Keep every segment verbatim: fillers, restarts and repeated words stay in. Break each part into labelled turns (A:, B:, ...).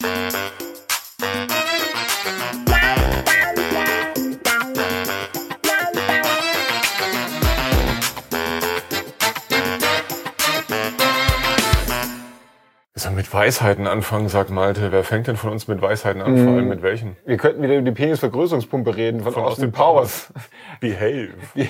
A: Mit Weisheiten anfangen, sagt Malte. Wer fängt denn von uns mit Weisheiten an? Mm. Vor allem mit welchen?
B: Wir könnten wieder über die Penisvergrößerungspumpe reden, von, von Austin Powers.
A: Behave.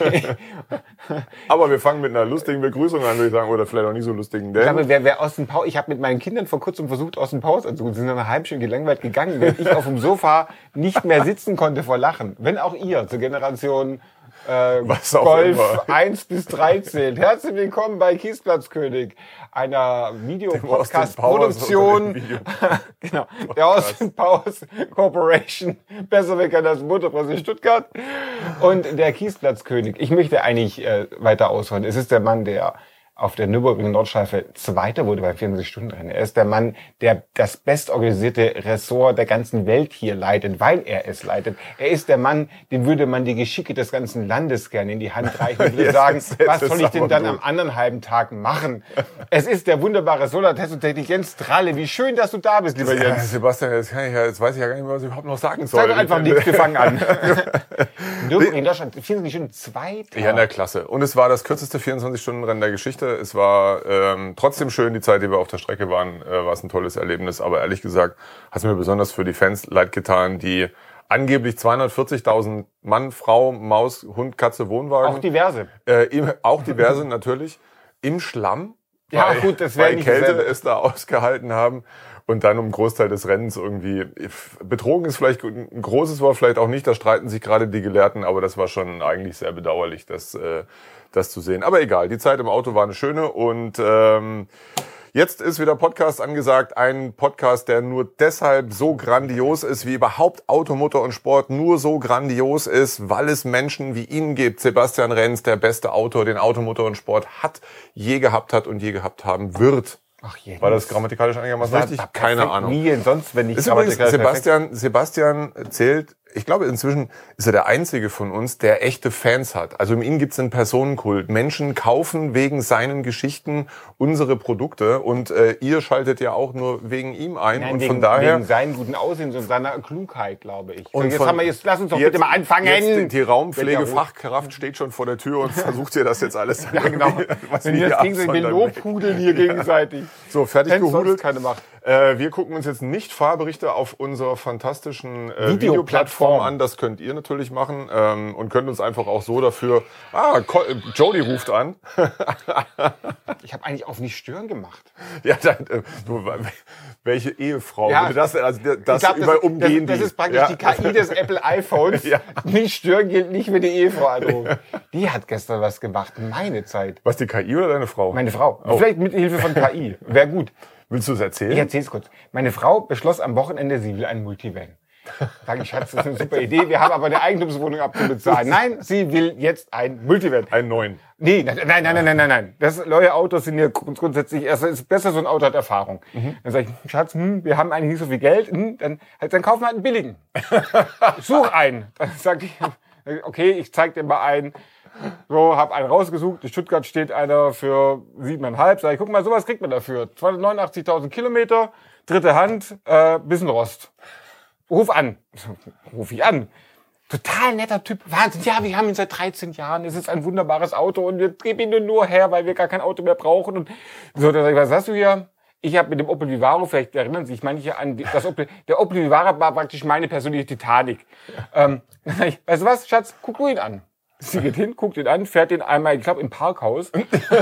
A: Aber wir fangen mit einer lustigen Begrüßung an, würde ich sagen, oder vielleicht auch nicht so lustigen.
B: Denn ich glaube, wer, wer Austin Powers, ich habe mit meinen Kindern vor kurzem versucht, Austin Powers anzugucken. Sie sind eine halbe Stunde gelangweilt gegangen, wenn ich auf dem Sofa nicht mehr sitzen konnte vor Lachen. Wenn auch ihr zur Generation Äh, Golf eins bis dreizehn. Herzlich willkommen bei Kiesplatzkönig, einer Videopodcast-Produktion. Video. Genau, Podcast. Der Austin Powers Corporation, besser bekannt als Motorpresse Stuttgart, und der Kiesplatzkönig. Ich möchte eigentlich äh, weiter ausholen. Es ist der Mann, der auf der Nürburgring Nordschleife Zweiter wurde beim vierundzwanzig-Stunden-Rennen. Er ist der Mann, der das bestorganisierte Ressort der ganzen Welt hier leitet, weil er es leitet. Er ist der Mann, dem würde man die Geschicke des ganzen Landes gerne in die Hand reichen und würde sagen, was soll ich denn dann am anderen halben Tag machen? Es ist der wunderbare Solartest und Technik Jens Tralle. Wie schön, dass du da bist, lieber Jens.
A: Ja, Sebastian, jetzt, kann ich ja, jetzt weiß ich ja gar nicht mehr, was ich überhaupt noch sagen soll.
B: Sag doch einfach nichts, wir fangen an. Nürburgring in Deutschland, vierundzwanzig Stunden Zweiter.
A: Ja, in der Klasse. Und es war das kürzeste vierundzwanzig-Stunden-Rennen der Geschichte. Es war ähm, trotzdem schön, die Zeit, die wir auf der Strecke waren, äh, war es ein tolles Erlebnis. Aber ehrlich gesagt hat es mir besonders für die Fans leid getan, die angeblich zweihundertvierzigtausend Mann, Frau, Maus, Hund, Katze, Wohnwagen.
B: Auch diverse.
A: Äh, im, auch diverse natürlich. Im Schlamm.
B: Ja,
A: bei,
B: gut, das wäre
A: nicht Kälte dasselbe. Es da ausgehalten haben. Und dann um einen Großteil des Rennens irgendwie, betrogen ist vielleicht ein großes Wort, vielleicht auch nicht, da streiten sich gerade die Gelehrten, aber das war schon eigentlich sehr bedauerlich, das, äh, das zu sehen. Aber egal, die Zeit im Auto war eine schöne und ähm, jetzt ist wieder Podcast angesagt, ein Podcast, der nur deshalb so grandios ist, wie überhaupt Auto, Motor und Sport nur so grandios ist, weil es Menschen wie ihn gibt. Sebastian Renz, der beste Autor, den Auto, Motor und Sport hat, je gehabt hat und je gehabt haben wird.
B: Ach, Jens.
A: War das grammatikalisch einigermaßen richtig? Keine Ahnung.
B: Nie sonst, wenn nicht
A: ist übrigens Sebastian, Sebastian zählt, ich glaube inzwischen ist er der Einzige von uns, der echte Fans hat. Also in ihm gibt es einen Personenkult. Menschen kaufen wegen seinen Geschichten unsere Produkte und äh, ihr schaltet ja auch nur wegen ihm ein.
B: Nein,
A: und
B: wegen,
A: von daher
B: wegen seinen guten Aussehens und seiner Klugheit, glaube ich.
A: Und
B: so, jetzt
A: von,
B: haben wir jetzt, lass uns doch
A: jetzt,
B: bitte mal anfangen.
A: Jetzt die Raumpflegefachkraft steht schon vor der Tür und versucht dir das jetzt alles.
B: Ja, genau.
A: Was
B: wenn wir jetzt gegenseitig lobhudeln hier gegenseitig.
A: So, fertig
B: Fans
A: gehudelt.
B: Keine Macht.
A: Äh, wir gucken uns jetzt nicht Fahrberichte auf unserer fantastischen äh, Videoplattform an. Das könnt ihr natürlich machen ähm, und könnt uns einfach auch so dafür... Ah, Jody ruft an.
B: Ich habe eigentlich auf nicht stören gemacht.
A: Ja, dann, äh, du, welche Ehefrau
B: ja,
A: würde das, also das
B: glaub,
A: über
B: das,
A: umgehen?
B: Das, das ist praktisch
A: ja.
B: die K I des Apple iPhones. Ja. Nicht stören gilt nicht, wenn die Ehefrau anruft. Die hat gestern was gemacht. Meine Zeit.
A: Was, die K I oder deine Frau?
B: Meine Frau. Oh. Vielleicht mit Hilfe von K I. Wäre gut.
A: Willst du es erzählen?
B: Ich erzähl's kurz. Meine Frau beschloss am Wochenende, sie will ein Multivan. Sag ich, Schatz, das ist eine super Idee. Wir haben aber eine Eigentumswohnung abzubezahlen. Nein, sie will jetzt ein Multivan.
A: Einen neuen.
B: Nee, nein, nein, nein, nein, nein, nein. Das, neue Autos sind ja grundsätzlich, es ist besser, so ein Auto hat Erfahrung. Mhm. Dann sag ich, Schatz, hm, wir haben eigentlich nicht so viel Geld, hm, dann, halt, dann kaufen wir halt einen billigen. Such einen. Dann sag ich, okay, ich zeig dir mal einen. So, hab einen rausgesucht. In Stuttgart steht einer für siebeneinhalb. Sag ich, guck mal, sowas kriegt man dafür. zweihundertneunundachtzigtausend Kilometer, dritte Hand, äh, bisschen Rost. Ruf an. Ruf ich an. Total netter Typ. Wahnsinn. Ja, wir haben ihn seit dreizehn Jahren. Es ist ein wunderbares Auto und wir geben ihn nur her, weil wir gar kein Auto mehr brauchen. Und so, dann sag ich, was hast du hier? Ich habe mit dem Opel Vivaro, vielleicht erinnern sich manche an die, das Opel, der Opel Vivaro war praktisch meine persönliche Titanic. Ähm, dann sag ich, weißt du was, Schatz, guck du ihn an. Sie geht hin, guckt ihn an, fährt ihn einmal, ich glaube, im Parkhaus.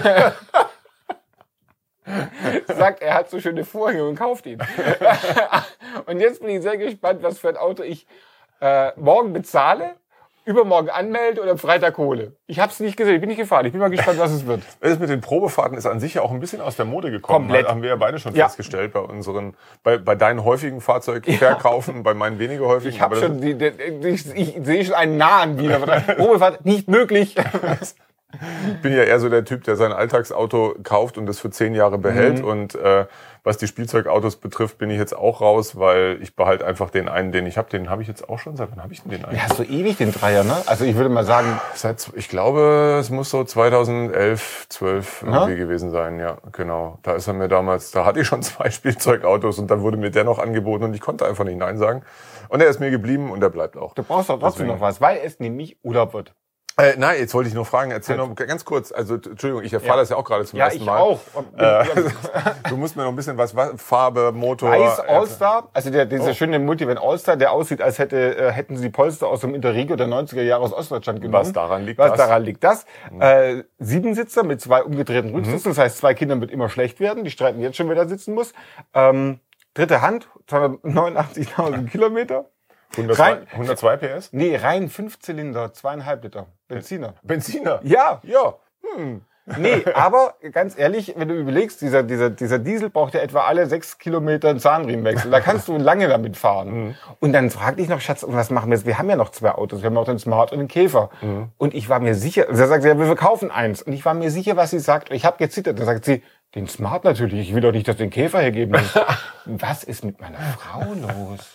B: Sagt, er hat so schöne Vorhänge und kauft ihn. Und jetzt bin ich sehr gespannt, was für ein Auto ich äh, morgen bezahle, übermorgen anmelde oder am Freitag hole. Ich habe es nicht gesehen, ich bin nicht gefahren. Ich bin mal gespannt, was es wird.
A: Das mit den Probefahrten ist an sich ja auch ein bisschen aus der Mode gekommen.
B: Komplett.
A: Haben wir ja beide schon
B: ja.
A: festgestellt bei unseren, bei, bei deinen häufigen Fahrzeugverkaufen, ja. bei meinen weniger häufigen.
B: Ich habe schon, die, die, ich, ich sehe schon einen nahen wieder. Probefahrt nicht möglich.
A: Ich bin ja eher so der Typ, der sein Alltagsauto kauft und das für zehn Jahre behält. Mhm. Und äh, was die Spielzeugautos betrifft, bin ich jetzt auch raus, weil ich behalte einfach den einen, den ich habe. Den habe ich jetzt auch schon. Seit wann habe ich denn den einen?
B: Ja, hast du ewig den Dreier, ne? Also ich würde mal sagen...
A: Seit, ich glaube, es muss so zweitausendelf, zwölf irgendwie gewesen sein. Ja, genau. Da ist er mir damals... Da hatte ich schon zwei Spielzeugautos und dann wurde mir der noch angeboten und ich konnte einfach nicht Nein sagen. Und er ist mir geblieben und er bleibt auch.
B: Du brauchst doch trotzdem noch was, weil es nämlich Urlaub wird.
A: Äh, nein, jetzt wollte ich noch fragen, erzähl noch ganz kurz, also Entschuldigung, ich erfahre ja. das ja auch gerade zum
B: ja,
A: ersten Mal.
B: Ja, ich auch. Äh,
A: du musst mir noch ein bisschen was, Farbe, Motor...
B: Weiß All-Star, also der, dieser oh. schöne Multivan All-Star, der aussieht, als hätte, äh, hätten sie Polster aus dem Interregio der neunziger Jahre aus Ostdeutschland genommen.
A: Was daran liegt
B: was
A: das?
B: Was daran liegt das? Mhm. Äh, Siebensitzer mit zwei umgedrehten Rücksitzen, mhm. das heißt, zwei Kindern wird immer schlecht werden, die streiten jetzt schon, wer da sitzen muss. Ähm, dritte Hand, zweihundertneunundachtzigtausend Kilometer.
A: hundertzwei, hundertzwei P S?
B: Nee, rein fünf Zylinder, zweieinhalb Liter. Benziner.
A: Benziner?
B: Ja.
A: Ja.
B: Hm. Nee, aber ganz ehrlich, wenn du überlegst, dieser, dieser, dieser Diesel braucht ja etwa alle sechs Kilometer einen Zahnriemenwechsel. Da kannst du lange damit fahren. Mhm. Und dann frag dich noch, Schatz, was machen wir jetzt? Wir haben ja noch zwei Autos. Wir haben auch den Smart und den Käfer. Mhm. Und ich war mir sicher, sie sagt, ja, wir verkaufen eins. Und ich war mir sicher, was sie sagt. Ich habe gezittert. Dann sagt sie, den Smart natürlich. Ich will doch nicht, dass du den Käfer hergeben musst. Was ist mit meiner Frau los?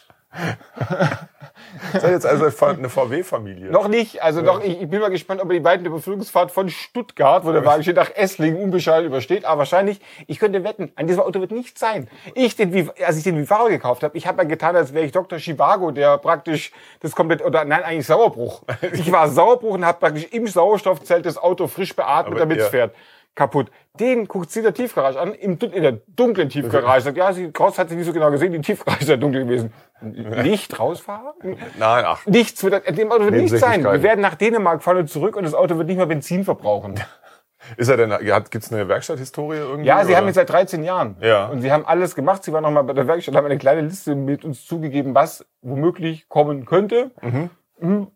A: Das ist jetzt also eine V W-Familie.
B: Noch nicht. Also ja. noch, ich, ich bin mal gespannt, ob er die beiden Überführungsfahrt von Stuttgart, wo der Wagen steht, nach Esslingen unbeschadet übersteht. Aber wahrscheinlich, ich könnte wetten, an diesem Auto wird nichts sein. Ich, den, als ich den Vivaro gekauft habe, ich habe ja getan, als wäre ich Doktor Chivago, der praktisch das komplett, oder nein, eigentlich Sauerbruch. Ich war Sauerbruch und habe praktisch im Sauerstoffzelt das Auto frisch beatmet, damit es fährt. Kaputt. Den guckt sie in der Tiefgarage an, im, in der dunklen Tiefgarage. Sagt, ja, sie, Kraus hat sie nicht so genau gesehen, die Tiefgarage ist ja dunkel gewesen. Nicht rausfahren?
A: Nein, ach.
B: Nichts wird, dem Auto wird nichts sein. Wir werden nach Dänemark fahren und zurück und das Auto wird nicht mehr Benzin verbrauchen.
A: Ist er denn, gibt's eine Werkstatthistorie irgendwie?
B: Ja, sie
A: oder?
B: haben jetzt seit dreizehn Jahren.
A: Ja.
B: Und sie haben alles gemacht. Sie waren noch mal bei der Werkstatt, haben eine kleine Liste mit uns zugegeben, was womöglich kommen könnte. Mhm.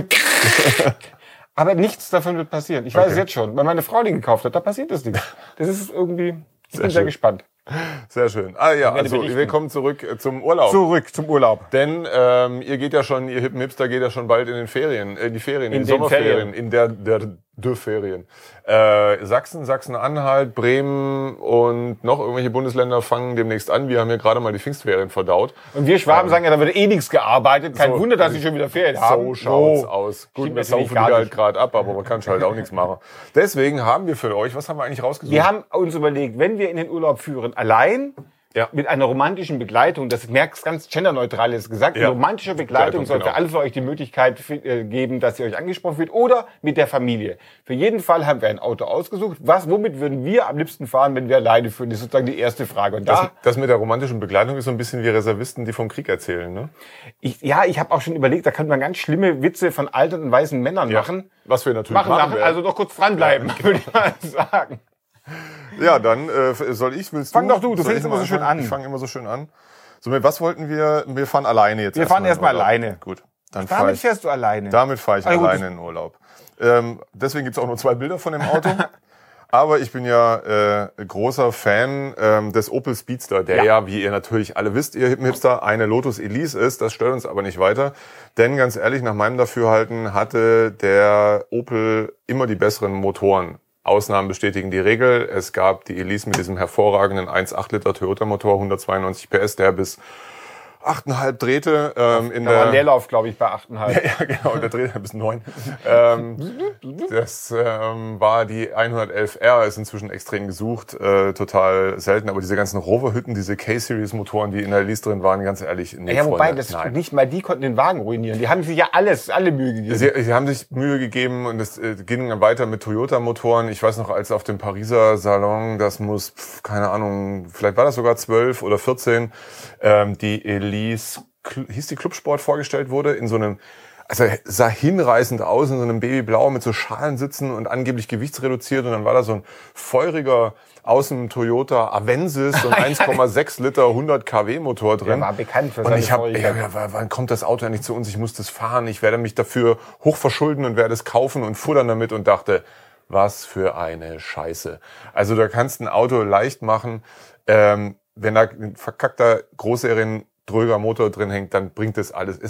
B: Aber nichts davon wird passieren. Ich weiß okay. es jetzt schon. Weil meine Frau den gekauft hat, da passiert das nichts. Das ist irgendwie, ich sehr bin sehr schön. gespannt.
A: Sehr schön. Ah ja, also wir kommen zurück zum Urlaub.
B: Zurück zum Urlaub.
A: Denn ähm, ihr geht ja schon, ihr Hippen Hipster geht ja schon bald in den Ferien, in die Ferien, in, in die Sommerferien, Ferien. in der der der Ferien. Äh, Sachsen, Sachsen-Anhalt, Bremen und noch irgendwelche Bundesländer fangen demnächst an. Wir haben ja gerade mal die Pfingstferien verdaut.
B: Und wir Schwaben ähm, sagen ja, da wird eh nichts gearbeitet. Kein so, Wunder, dass sie schon wieder Ferien
A: so
B: haben.
A: So schaut's aus. Gut, wir saufen die halt gerade ab, aber man kann halt auch nichts machen. Deswegen haben wir für euch, was haben wir eigentlich rausgesucht?
B: Wir haben uns überlegt, wenn wir in den Urlaub führen, allein, ja. mit einer romantischen Begleitung, das merkst ganz genderneutral ist gesagt, ja. eine romantische Begleitung soll für genau. alle für euch die Möglichkeit äh, geben, dass ihr euch angesprochen fühlt oder mit der Familie. Für jeden Fall haben wir ein Auto ausgesucht. Was, womit würden wir am liebsten fahren, wenn wir alleine führen? Das ist sozusagen die erste Frage. Und
A: das,
B: da,
A: das mit der romantischen Begleitung ist so ein bisschen wie Reservisten, die vom Krieg erzählen, ne?
B: Ich, ja, ich habe auch schon überlegt, da könnte man ganz schlimme Witze von alten und weißen Männern ja. machen.
A: Was wir natürlich
B: machen.
A: machen
B: machen also doch kurz dranbleiben, ja. würde ich mal sagen.
A: Ja, dann äh, soll ich, willst du?
B: Fang doch du, du fängst immer so schön an.
A: Ich fange immer so schön an. So, mit was wollten wir? Wir fahren alleine jetzt.
B: Wir fahren erstmal alleine.
A: Gut. Dann
B: fahr damit ich, fährst du alleine.
A: Damit fahre ich also alleine in Urlaub. Ähm, deswegen gibt's auch nur zwei Bilder von dem Auto. Aber ich bin ja äh, großer Fan ähm, des Opel Speedster, der ja. ja, wie ihr natürlich alle wisst, ihr Hipster, eine Lotus Elise ist. Das stört uns aber nicht weiter. Denn ganz ehrlich, nach meinem Dafürhalten hatte der Opel immer die besseren Motoren. Ausnahmen bestätigen die Regel. Es gab die Elise mit diesem hervorragenden eins Komma acht Liter Toyota-Motor, hundertzweiundneunzig P S, der bis acht Komma fünf drehte. Ähm, in
B: da
A: der
B: war ein Leerlauf, glaube ich, bei acht Komma fünf.
A: Ja, ja, genau, der drehte bis neun. ähm, das ähm, war die hundertelf R, ist inzwischen extrem gesucht, äh, total selten. Aber diese ganzen Rover-Hütten, diese K-Series-Motoren, die in der Elise drin waren, ganz ehrlich, nee,
B: ja, wobei,
A: Freunde,
B: das nein. nicht mal die konnten den Wagen ruinieren. Die haben sich ja alles, alle Mühe gegeben.
A: Sie, sie haben sich Mühe gegeben und es äh, ging dann weiter mit Toyota-Motoren. Ich weiß noch, als auf dem Pariser Salon, das muss, pf, keine Ahnung, vielleicht war das sogar zwölf oder vierzehn, ähm, die Elise hieß die Clubsport vorgestellt wurde, in so einem, also sah hinreißend aus, in so einem Babyblau mit so Schalen sitzen und angeblich gewichtsreduziert und dann war da so ein feuriger außen Toyota Avensis und eins Komma sechs Liter hundert Kilowatt Motor drin.
B: Der war bekannt für
A: und
B: seine
A: ich habe, ja, wann kommt das Auto endlich zu uns? Ich muss das fahren, ich werde mich dafür hochverschulden und werde es kaufen und fuhr dann damit und dachte, was für eine Scheiße. Also da kannst ein Auto leicht machen, ähm, wenn da ein verkackter Großserien dröger Motor drin hängt, dann bringt das alles. Es hat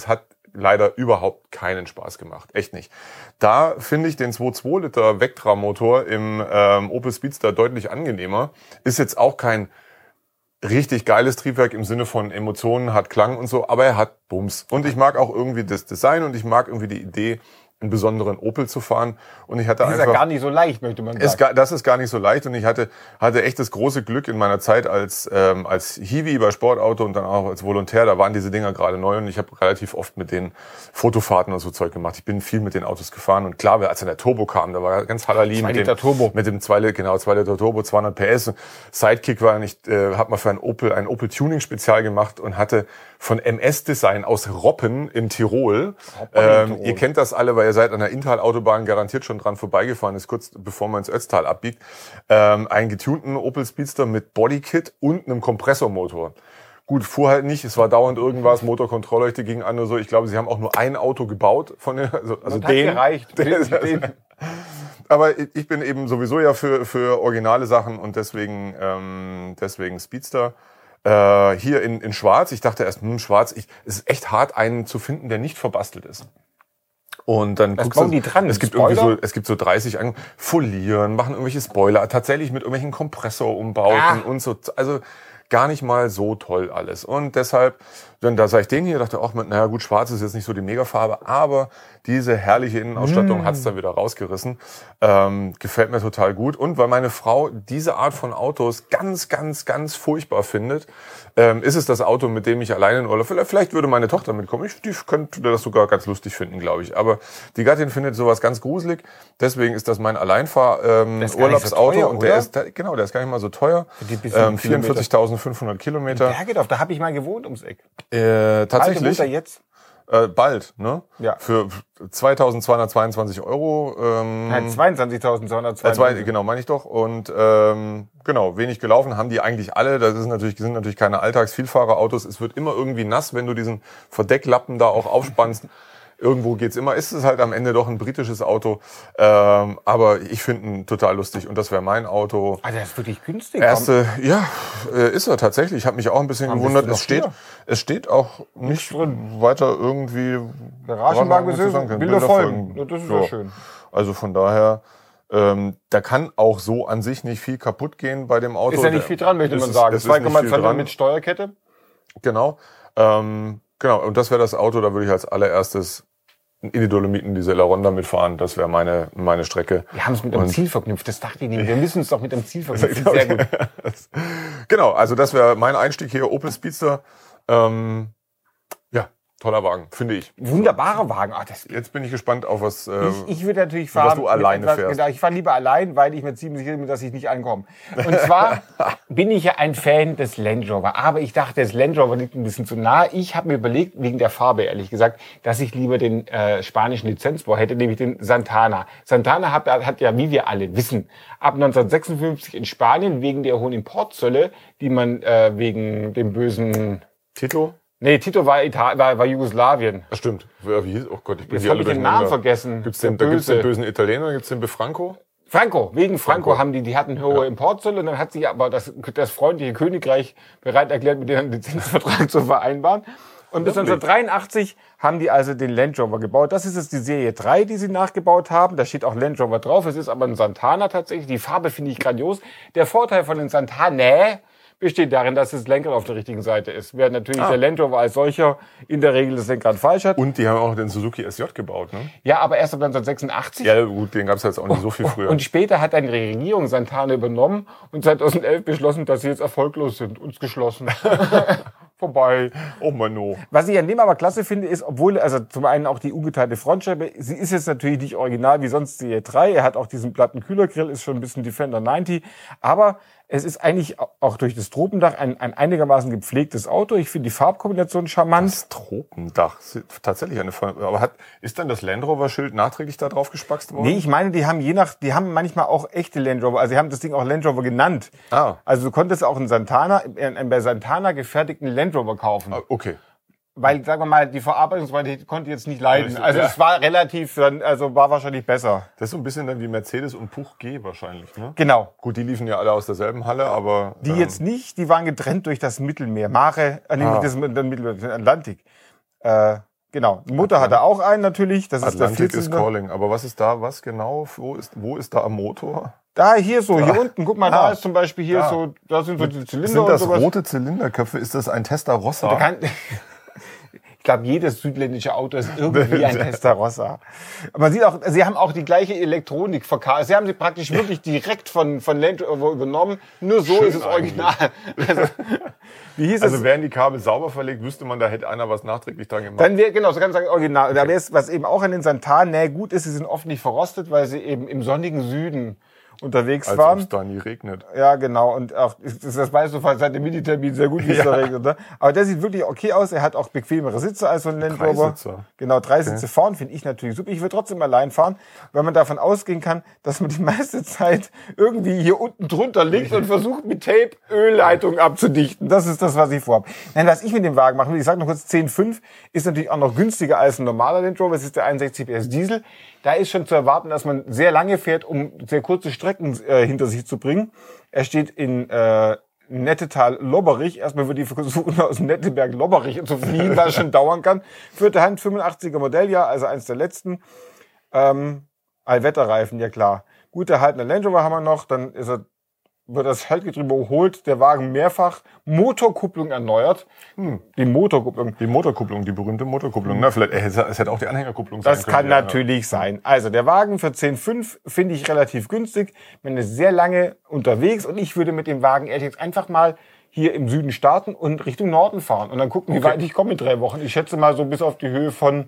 A: leider überhaupt keinen Spaß gemacht. Echt nicht. Da finde ich den zwei Komma zwei Liter Vectra-Motor im ähm, Opel Speedster deutlich angenehmer. Ist jetzt auch kein richtig geiles Triebwerk im Sinne von Emotionen, hat Klang und so, aber er hat Bums. Und ich mag auch irgendwie das Design und ich mag irgendwie die Idee, einen besonderen Opel zu fahren. Und ich hatte
B: das
A: einfach...
B: ist ja gar nicht so leicht, möchte man sagen.
A: Ist gar, das ist gar nicht so leicht. Und ich hatte, hatte echt das große Glück in meiner Zeit als, ähm, als Hiwi bei Sportauto und dann auch als Volontär. Da waren diese Dinger gerade neu und ich habe relativ oft mit den Fotofahrten und so Zeug gemacht. Ich bin viel mit den Autos gefahren. Und klar, als dann der Turbo kam, da war ganz Halali mit dem,
B: Turbo.
A: mit dem zwei Liter, genau, zwei Liter Turbo, zweihundert P S. Sidekick war, ich äh, habe mal für ein Opel, ein Opel Tuning Spezial gemacht und hatte von M S Design aus Roppen in Tirol.
B: Roppen
A: Ähm,
B: in Tirol.
A: Ihr kennt das alle, weil ihr seid an der Inntal-Autobahn garantiert schon dran vorbeigefahren ist, kurz bevor man ins Ötztal abbiegt. Ähm, einen getunten Opel Speedster mit Bodykit und einem Kompressormotor. Gut, fuhr halt nicht, es war dauernd irgendwas, Motorkontrollleuchte ging an oder so. Ich glaube, sie haben auch nur ein Auto gebaut von den, also, also
B: das
A: den.
B: Hat gereicht.
A: Den, den. Aber ich bin eben sowieso ja für, für originale Sachen und deswegen, ähm, deswegen Speedster. Äh, hier in, in Schwarz, ich dachte erst, hm, Schwarz, ich, es ist echt hart, einen zu finden, der nicht verbastelt ist. Und dann
B: Was
A: guckst
B: bauen
A: du,
B: die dran?
A: es gibt
B: Spoiler?
A: irgendwie so, es gibt so dreißig an, folieren, machen irgendwelche Spoiler, tatsächlich mit irgendwelchen Kompressorumbauten
B: Ah.
A: und so, also gar nicht mal so toll alles. Und deshalb, dann da sah ich den hier, dachte auch, naja gut, Schwarz ist jetzt nicht so die Megafarbe, aber diese herrliche Innenausstattung
B: Mm.
A: hat's dann wieder rausgerissen. Ähm, gefällt mir total gut. Und weil meine Frau diese Art von Autos ganz, ganz, ganz furchtbar findet, ähm, ist es das Auto, mit dem ich alleine in Urlaub, vielleicht, vielleicht würde meine Tochter mitkommen, ich, die könnte das sogar ganz lustig finden, glaube ich. Aber die Gattin findet sowas ganz gruselig, deswegen ist das mein Alleinfahr ähm,
B: Der ist gar nicht so
A: Urlaubsauto
B: teuer,
A: und der
B: oder?
A: ist, der, genau, der ist gar nicht mal so teuer.
B: die bisschen
A: Ähm, vierundvierzigtausendfünfhundert Kilometer.
B: Bergedorf, da habe ich mal gewohnt ums Eck.
A: Äh, tatsächlich.
B: Wohnt er jetzt?
A: Äh, bald, ne?
B: Ja.
A: Für zweitausendzweihundertzweiundzwanzig Euro. Ähm,
B: Nein, zweiundzwanzigtausendzweihundertzweiundzwanzig.
A: äh, zwei, genau, meine ich doch. Und ähm, genau, wenig gelaufen haben die eigentlich alle. Das ist natürlich, sind natürlich keine Alltagsvielfahrerautos. Es wird immer irgendwie nass, wenn du diesen Verdecklappen da auch aufspannst. Irgendwo geht's immer. Ist es halt am Ende doch ein britisches Auto. Ähm, aber ich finde ihn total lustig und das wäre mein Auto.
B: Ah, der ist wirklich günstig.
A: Erste, ja, äh, ist er tatsächlich. Ich habe mich auch ein bisschen
B: Warum
A: gewundert.
B: bist du
A: Es steht,
B: noch
A: es steht auch nicht weiter irgendwie.
B: Garagenwagen
A: was ich sagen kann.
B: Bilder folgen. Ja, das ist ja schön.
A: Also von daher, ähm, da kann auch so an sich nicht viel kaputt gehen bei dem Auto.
B: Ist ja nicht viel dran, möchte
A: Es
B: man
A: ist-
B: sagen.
A: es ist nicht
B: zwei Komma
A: viel
B: zwei
A: dran.
B: mit Steuerkette.
A: Genau. Ähm, genau. Und das wäre das Auto, da würde ich als allererstes in die Dolomiten, die Ronda mitfahren. Das wäre meine, meine Strecke.
B: Wir haben es mit einem
A: Und-
B: Ziel verknüpft. Das dachte ich nicht. Wir müssen es doch mit einem Ziel verknüpfen. Sehr gut.
A: Genau, also das wäre mein Einstieg hier, Opel Speedster. Ähm, ja, toller Wagen, finde ich.
B: Wunderbarer Wagen. Ach, das,
A: Jetzt bin ich gespannt auf was. Äh,
B: ich, ich würde natürlich fahren.
A: du alleine
B: mit etwas-
A: fährst.
B: Genau, ich fahre lieber allein, weil ich mir ziemlich sicher bin, dass ich nicht ankomme. Und zwar bin ich ja ein Fan des Land Rover. Aber ich dachte, das Land Rover liegt ein bisschen zu nah. Ich habe mir überlegt, wegen der Farbe ehrlich gesagt, dass ich lieber den äh, spanischen Lizenzbau hätte, nämlich den Santana. Santana hat, hat ja, wie wir alle wissen, ab neunzehnhundertsechsundfünfzig in Spanien wegen der hohen Importzölle, die man äh, wegen dem bösen...
A: Tito?
B: Nee, Tito war, Ital war, war Jugoslawien.
A: Das stimmt. Wie hieß? Oh Gott, ich bin
B: Jetzt
A: hier
B: habe
A: alle
B: ich den
A: durcheinander.
B: Namen vergessen.
A: Gibt's den,
B: Der
A: da gibt's den
B: Böse.
A: bösen Italiener, gibt's den Befranco?
B: Franco, wegen Franco,
A: Franco.
B: haben die, die hatten hohe Importzölle und dann hat sich aber das, das freundliche Königreich bereit erklärt, mit denen einen Lizenzvertrag zu vereinbaren. Und bis neunzehnhundertdreiundachtzig haben die also den Land Rover gebaut. Das ist jetzt die Serie drei, die sie nachgebaut haben. Da steht auch Land Rover drauf. Es ist aber ein Santana tatsächlich. Die Farbe finde ich grandios. Der Vorteil von den Santana besteht darin, dass das Lenkrad auf der richtigen Seite ist. Während natürlich
A: Ah.
B: der Land Rover als solcher in der Regel das Lenkrad falsch hat.
A: Und die haben auch den Suzuki S J gebaut, ne?
B: Ja, aber erst ab neunzehnhundertsechsundachtzig.
A: Ja, gut, den gab's jetzt auch nicht so viel früher.
B: Und später hat dann die Regierung Santana übernommen und zweitausendelf beschlossen, dass sie jetzt erfolglos sind. Uns geschlossen. Vorbei.
A: oh Mann, no.
B: Was ich an dem aber klasse finde, ist, obwohl, also zum einen auch die ungeteilte Frontscheibe, sie ist jetzt natürlich nicht original wie sonst die E drei. Er hat auch diesen platten Kühlergrill, ist schon ein bisschen Defender neunzig. Aber es ist eigentlich auch durch das Tropendach ein, ein einigermaßen gepflegtes Auto. Ich finde die Farbkombination charmant.
A: Das Tropendach. Tatsächlich eine Farbe. Aber hat, ist dann das Land Rover Schild nachträglich da drauf gespackst worden?
B: Nee, ich meine, die haben je nach, die haben manchmal auch echte Land Rover, also sie haben das Ding auch Land Rover genannt.
A: Ah.
B: Also du konntest auch einen Santana, einen bei Santana gefertigten Land Rover kaufen.
A: Ah, okay.
B: Weil, sagen wir mal, die Verarbeitungsqualität konnte jetzt nicht leiden.
A: Ja,
B: Also
A: ja.
B: es war relativ, also war wahrscheinlich besser.
A: Das ist so ein bisschen dann wie Mercedes und Puch G wahrscheinlich, ne?
B: Genau.
A: Gut, die liefen ja alle aus derselben Halle, aber...
B: Die
A: ähm,
B: jetzt nicht, die waren getrennt durch das Mittelmeer. Mare, äh, nee,
A: Ah.
B: das, das Mittelmeer, den Atlantik. Äh, Genau. Motor hat er auch einen natürlich. Das
A: Atlantic
B: ist der
A: is calling. Aber was ist da, was genau? Wo ist, wo ist da am Motor?
B: Da, hier so,
A: da.
B: hier unten. Guck mal, ah, da ist zum Beispiel hier
A: da.
B: so, da sind so die Zylinder
A: sind das
B: und sowas.
A: rote Zylinderköpfe? Ist das ein Testarossa?
B: Kann, ich glaube, jedes südländische Auto ist irgendwie ein Testarossa. Aber man sieht auch, sie haben auch die gleiche Elektronik verkauft. Sie haben sie praktisch wirklich direkt von, von Land Rover übernommen. Nur so
A: Schön
B: ist es original. Also,
A: wie hieß also es? Wären die Kabel sauber verlegt, wüsste man, da hätte einer was nachträglich dran gemacht.
B: Dann wäre, genau, so kann man sagen, original. Okay. Da wäre es, was eben auch an den Santan-Nähe gut ist, sie sind oft nicht verrostet, weil sie eben im sonnigen Süden unterwegs
A: als
B: waren.
A: Als es da nie regnet.
B: Ja, genau. Und auch, das, das weißt du seit dem Minitermin sehr gut, wie es ja. da regnet. Ne? Aber der sieht wirklich okay aus. Er hat auch bequemere Sitze als so ein Land Rover. Genau, drei Sitze okay. vorn finde ich natürlich super. Ich würde trotzdem allein fahren, weil man davon ausgehen kann, dass man die meiste Zeit irgendwie hier unten drunter liegt und versucht mit Tape Ölleitungen abzudichten. Das ist das, was ich vorhabe. Nein, was ich mit dem Wagen machen will, ich sage noch kurz, zehn Komma fünf ist natürlich auch noch günstiger als ein normaler Land Rover. Es ist der einundsechzig P S Diesel. Da ist schon zu erwarten, dass man sehr lange fährt, um sehr kurze Strecken äh, hinter sich zu bringen. Er steht in äh, Nettetal-Lobberich. Erstmal würde ich versuchen, aus Netteberg-Lobberich zu fliehen, was schon dauern kann. Vierte Hand, fünfundachtziger Modelljahr, also eins der letzten. Ähm, Allwetterreifen, ja klar. Gut erhaltener Land Rover haben wir noch. Dann ist er, wird das Schaltgetriebe überholt, der Wagen mehrfach. Motorkupplung erneuert. Hm. Die Motorkupplung.
A: Die Motorkupplung, die berühmte Motorkupplung. Na, vielleicht, es hätte auch die Anhängerkupplung sein
B: können. Das kann natürlich sein. Also der Wagen für zehn Komma fünf finde ich relativ günstig. Man ist sehr lange unterwegs und ich würde mit dem Wagen ehrlich gesagt einfach mal hier im Süden starten und Richtung Norden fahren. Und dann gucken, wie okay. weit ich komme in drei Wochen. Ich schätze mal so bis auf die Höhe von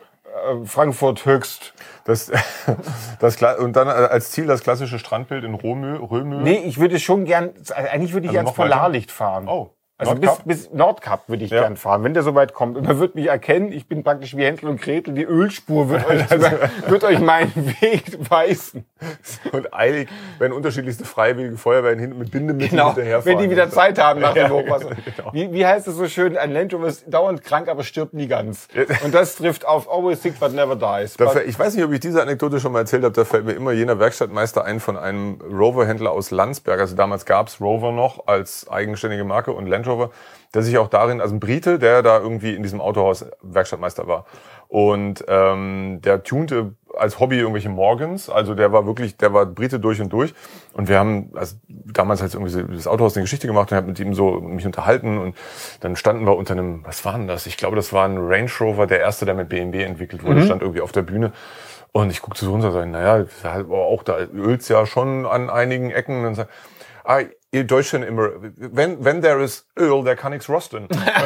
B: Frankfurt Höchst.
A: Das, das, und dann als Ziel das klassische Strandbild in Römö. Römö.
B: Nee, ich würde schon gern, eigentlich würde ich also ans Polarlicht fahren.
A: Oh.
B: Also Nordkap? bis, bis Nordkap würde ich ja. gern fahren, wenn der so weit kommt. Und man wird mich erkennen, ich bin praktisch wie Hänsel und Gretel, die Ölspur wird euch, wird euch meinen Weg weisen.
A: Und eilig, wenn unterschiedlichste freiwillige Feuerwehren hinten mit Bindemittel
B: genau,
A: hinterherfahren.
B: Wenn die wieder Zeit haben nach dem
A: ja,
B: Hochwasser. Genau. Wie, wie heißt es so schön, ein Land Rover ist dauernd krank, aber stirbt nie ganz. Und das trifft auf always sick but never dies.
A: Dafür, ich weiß nicht, ob ich diese Anekdote schon mal erzählt habe, da fällt mir immer jener Werkstattmeister ein von einem Rover-Händler aus Landsberg. Also damals gab's Rover noch als eigenständige Marke und Land Rover, der sich auch darin, also ein Brite, der da irgendwie in diesem Autohaus Werkstattmeister war. Und ähm, der tunte als Hobby irgendwelche Morgans, also der war wirklich, der war Brite durch und durch. Und wir haben also damals halt irgendwie das Autohaus eine Geschichte gemacht und habe mit ihm so mich unterhalten. Und dann standen wir unter einem, was war denn das? Ich glaube, das war ein Range Rover, der erste, der mit B M W entwickelt wurde, mhm. stand irgendwie auf der Bühne. Und ich guckte so runter und sage, naja, auch da ölt's ja schon an einigen Ecken. Und dann sag, ah, ihr Deutschen immer, wenn, wenn there is Öl, there kann nichts rosten.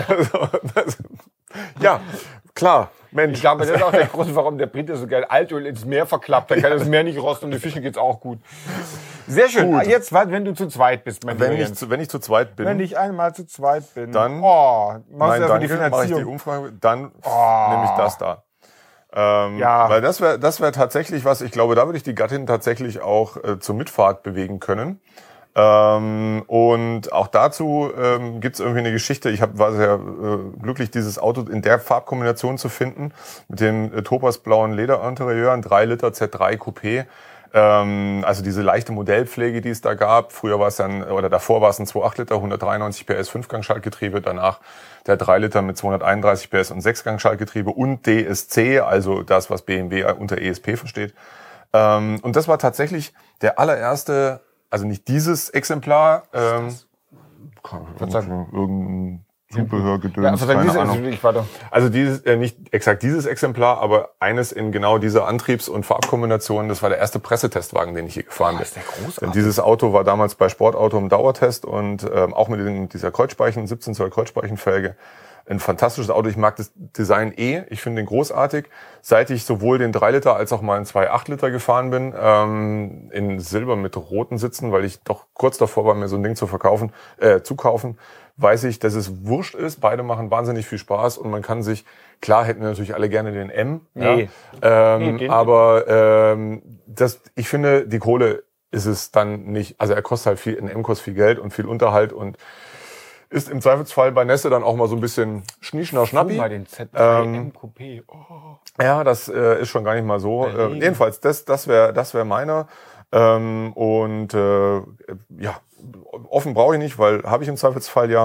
A: Ja, klar, Mensch.
B: Ich glaube, das ist auch der Grund, warum der Brite so geil Altöl ins Meer verklappt. Dann kann das Meer nicht rosten und den Fischen geht's auch gut. Sehr schön. Gut. Jetzt, wenn du zu zweit bist, mein
A: wenn ich, zu, wenn ich zu zweit bin.
B: Wenn ich einmal zu zweit bin.
A: Dann,
B: oh,
A: nein, dann mache ich die Umfrage, dann oh. nehme ich das da. Ähm, ja. Weil das wäre das wäre tatsächlich was, ich glaube, da würde ich die Gattin tatsächlich auch äh, zur Mitfahrt bewegen können. Ähm, und auch dazu ähm, gibt es irgendwie eine Geschichte. Ich hab, war sehr äh, glücklich, dieses Auto in der Farbkombination zu finden, mit dem äh, topasblauen Leder-Interieur, ein drei Liter Z drei Coupé. Ähm, also diese leichte Modellpflege, die es da gab. Früher war es dann, oder davor war es ein zwei Komma acht Liter, hundertdreiundneunzig P S Fünfgang-Schaltgetriebe, danach der drei Liter mit zweihunderteinunddreißig P S und Sechsgang-Schaltgetriebe und D S C, also das, was B M W unter E S P versteht. Ähm, und das war tatsächlich der allererste, also nicht dieses Exemplar, ähm, irgendein Zubehörgedöns,
B: ja, also
A: keine
B: diese,
A: Ahnung.
B: Ich war doch.
A: Also dieses, äh, nicht exakt dieses Exemplar, aber eines in genau dieser Antriebs- und Farbkombination. Das war der erste Pressetestwagen, den ich hier gefahren bin.
B: Das ist der großartig.
A: Denn dieses Auto war damals bei Sportauto im Dauertest und ähm, auch mit den, dieser Kreuzspeichen, siebzehn Zoll Kreuzspeichenfelge. Ein fantastisches Auto. Ich mag das Design eh. Ich finde den großartig. Seit ich sowohl den drei Liter als auch mal einen zwei Komma acht Liter gefahren bin, ähm, in Silber mit roten Sitzen, weil ich doch kurz davor war, mir so ein Ding zu verkaufen, äh, zu kaufen, weiß ich, dass es wurscht ist. Beide machen wahnsinnig viel Spaß und man kann sich, klar hätten wir natürlich alle gerne den M,
B: nee.
A: ja, ähm, nee, aber ähm, das, ich finde, die Kohle ist es dann nicht. Also er kostet halt viel, ein M kostet viel Geld und viel Unterhalt und ist im Zweifelsfall bei Nässe dann auch mal so ein bisschen schnieschner Schnappi.
B: Mal den Z drei M Coupé. Oh.
A: Ja, das äh, ist schon gar nicht mal so. Äh, jedenfalls, das, das wäre das wär meiner. Ähm, und äh, ja, offen brauche ich nicht, weil habe ich im Zweifelsfall ja.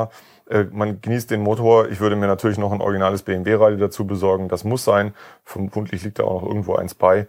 A: Äh, man genießt den Motor. Ich würde mir natürlich noch ein originales B M W-Radio dazu besorgen. Das muss sein. Vermutlich liegt da auch noch irgendwo eins bei.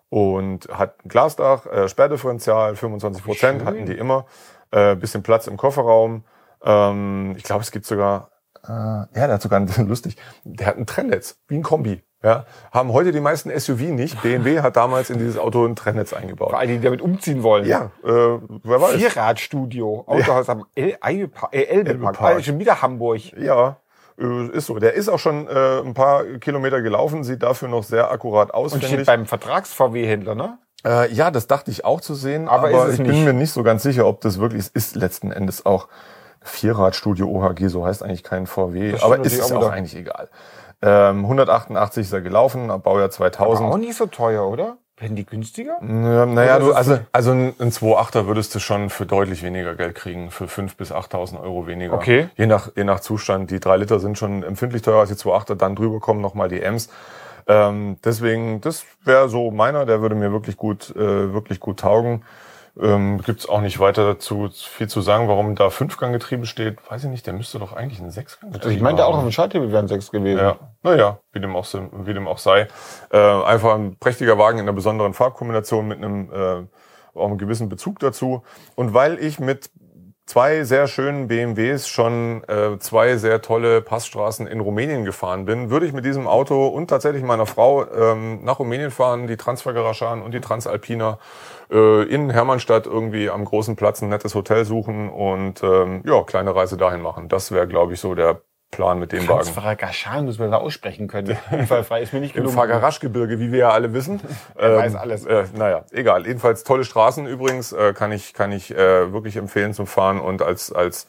A: Und hat ein Glasdach, äh, Sperrdifferential, fünfundzwanzig Prozent hatten die immer. Äh, bisschen Platz im Kofferraum. Ähm, ich glaube, es gibt sogar, äh, ja, der hat sogar, ein, lustig, der hat ein Trennnetz, wie ein Kombi. Ja, haben heute die meisten S U V nicht. B M W hat damals in dieses Auto ein Trennnetz eingebaut.
B: Vor allem, die damit umziehen wollen.
A: Ja, äh, wer weiß.
B: Vierradstudio, Autohaus ja. am Elbepark, äh, Elbepark. Also schon wieder Hamburg.
A: Ja, äh, ist so. Der ist auch schon äh, ein paar Kilometer gelaufen, sieht dafür noch sehr akkurat aus.
B: Und steht beim Vertrags-V W-Händler, ne?
A: Äh, ja, das dachte ich auch zu sehen,
B: aber,
A: aber
B: ist es
A: ich
B: nicht.
A: bin mir nicht so ganz sicher, ob das wirklich ist. Ist letzten Endes auch Vierradstudio O H G, so heißt eigentlich kein V W, aber ist es auch, auch eigentlich egal. Ähm, hundertachtundachtzig ist er gelaufen, ab Baujahr zweitausend.
B: Aber auch nicht so teuer, oder? Werden die günstiger?
A: Naja, naja du, also, also ein, ein zwei Komma achter würdest du schon für deutlich weniger Geld kriegen, für fünftausend bis achttausend Euro weniger.
B: Okay.
A: Je nach, je nach Zustand. Die drei Liter sind schon empfindlich teurer als die zwei Komma achter, dann drüber kommen nochmal die Ems. Ähm, deswegen, das wäre so meiner, der würde mir wirklich gut, äh, wirklich gut taugen. Ähm, gibt's auch nicht weiter dazu viel zu sagen, warum da Fünfganggetriebe steht. Weiß ich nicht, der müsste doch eigentlich ein Sechsganggetriebe
B: also ich meinte auch auf dem Schalthebel wären sechs gewesen.
A: Ja, naja, wie dem auch, wie dem auch sei. Äh, einfach ein prächtiger Wagen in einer besonderen Farbkombination mit einem, äh, auch einem gewissen Bezug dazu. Und weil ich mit zwei sehr schönen B M Ws schon äh, zwei sehr tolle Passstraßen in Rumänien gefahren bin, würde ich mit diesem Auto und tatsächlich meiner Frau ähm, nach Rumänien fahren, die Transfer-Garagen und die Transalpina, äh, in Hermannstadt irgendwie am großen Platz ein nettes Hotel suchen und ähm, ja, kleine Reise dahin machen. Das wäre, glaube ich, so der Plan mit dem Wagen.
B: Transfer-Garagen, muss man da aussprechen können. Unfallfrei ist mir nicht gelungen.
A: Im Fagaraschgebirge, wie wir ja alle wissen.
B: Er weiß alles.
A: Äh, naja, egal. Jedenfalls tolle Straßen übrigens, äh, kann ich kann ich äh, wirklich empfehlen zum Fahren und als als